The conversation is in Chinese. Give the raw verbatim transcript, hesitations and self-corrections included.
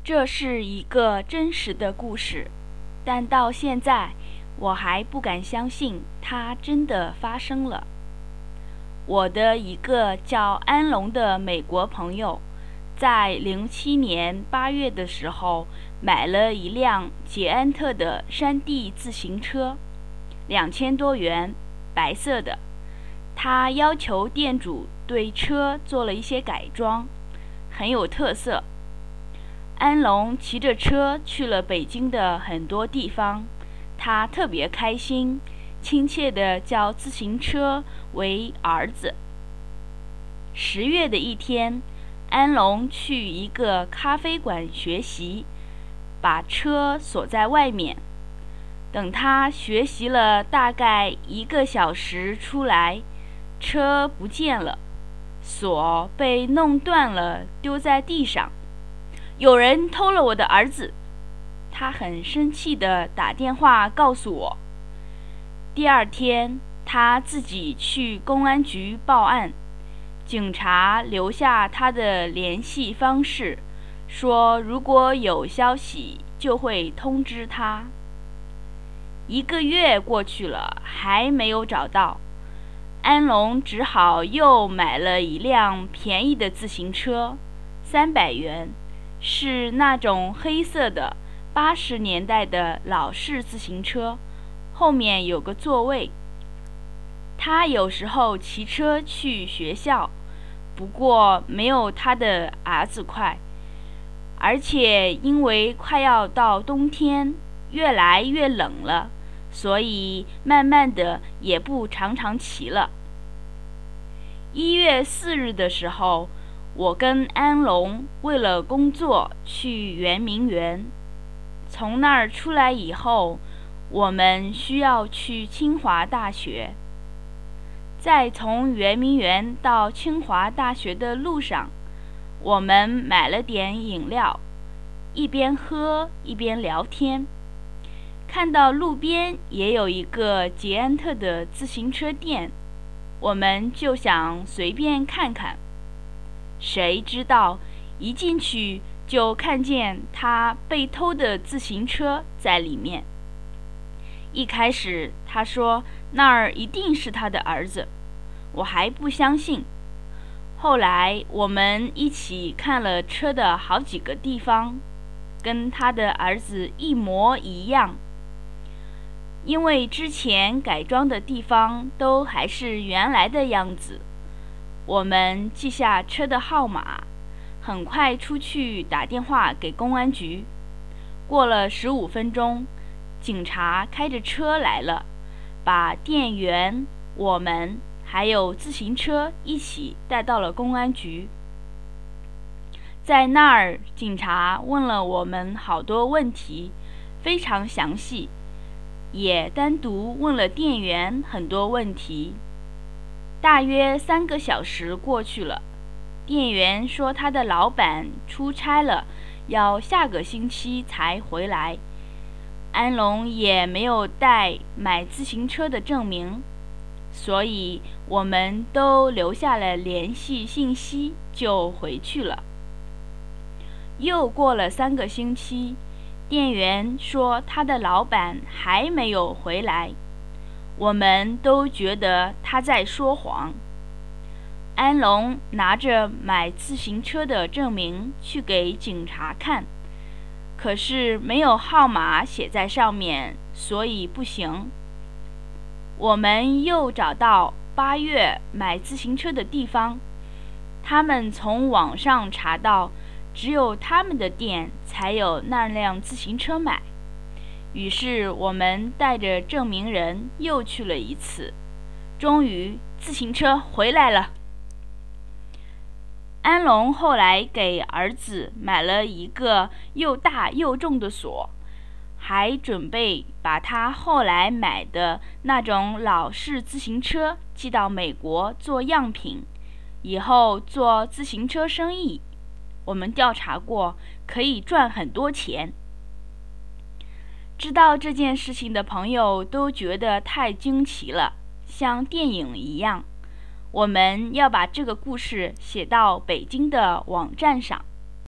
这是一个真实的故事，但到现在我还不敢相信它真的发生了。我的一个叫安龙的美国朋友，在零七年八月的时候买了一辆捷安特的山地自行车，两千多元，白色的。他要求店主对车做了一些改装，很有特色。安龙骑着车去了北京的很多地方，他特别开心，亲切地叫自行车为儿子。十月的一天，安龙去一个咖啡馆学习，把车锁在外面。等他学习了大概一个小时出来，车不见了，锁被弄断了，丢在地上。有人偷了我的儿子，他很生气地打电话告诉我。第二天，他自己去公安局报案，警察留下他的联系方式，说如果有消息就会通知他。一个月过去了，还没有找到，安龙只好又买了一辆便宜的自行车，三百元。是那种黑色的八十年代的老式自行车，后面有个座位。他有时候骑车去学校，不过没有他的儿子快，而且因为快要到冬天，越来越冷了，所以慢慢的也不常常骑了。一月四日的时候，我跟安龙为了工作去圆明园，从那儿出来以后，我们需要去清华大学。在从圆明园到清华大学的路上，我们买了点饮料，一边喝一边聊天。看到路边也有一个捷安特的自行车店，我们就想随便看看。谁知道一进去就看见他被偷的自行车在里面。一开始他说那儿一定是他的儿子，我还不相信。后来我们一起看了车的好几个地方，跟他的儿子一模一样。因为之前改装的地方都还是原来的样子，我们记下车的号码，很快出去打电话给公安局。过了十五分钟，警察开着车来了，把店员、我们还有自行车一起带到了公安局。在那儿，警察问了我们好多问题，非常详细，也单独问了店员很多问题。大约三个小时过去了，店员说他的老板出差了，要下个星期才回来。安龙也没有带买自行车的证明，所以我们都留下了联系信息，就回去了。又过了三个星期，店员说他的老板还没有回来。我们都觉得他在说谎。安龙拿着买自行车的证明去给警察看，可是没有号码写在上面，所以不行。我们又找到八月买自行车的地方，他们从网上查到，只有他们的店才有那辆自行车买。于是我们带着证明人又去了一次，终于自行车回来了。安龙后来给儿子买了一个又大又重的锁，还准备把他后来买的那种老式自行车寄到美国做样品，以后做自行车生意。我们调查过，可以赚很多钱。知道这件事情的朋友都觉得太惊奇了，像电影一样。我们要把这个故事写到北京的网站上。